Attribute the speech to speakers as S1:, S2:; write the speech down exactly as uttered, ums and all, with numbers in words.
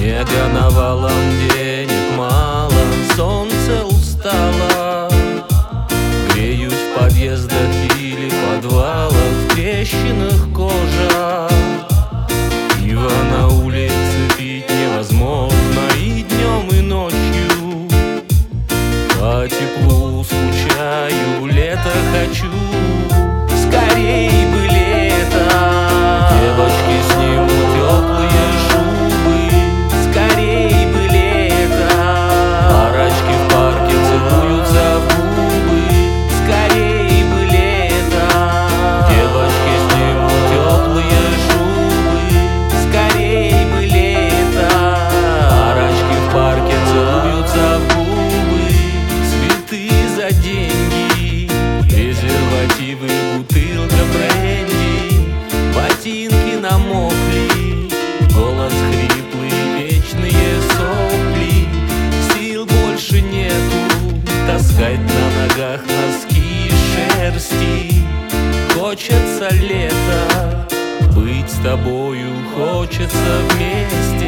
S1: Снега навалом, денег мало, солнце устало. Греюсь в подъездах или подвалах, в трещинах кожа. Пиво на улице пить невозможно и днем, и ночью. По теплу скучаю, лето хочу, скорей бы лето. Девочки снимут теплые шубы, скорей бы лето. Парочки в парке целуются в губы, скорей бы лето. Девочки снимут теплые шубы, скорей бы лето. Парочки в парке целуются в губы, цветы за деньги, презервативы, бутылка бренди. Ботинки намокли, голос хриплый, вечные сопли. Сил больше нету таскать на ногах носки шерсти. Хочется лета, быть с тобою хочется вместе.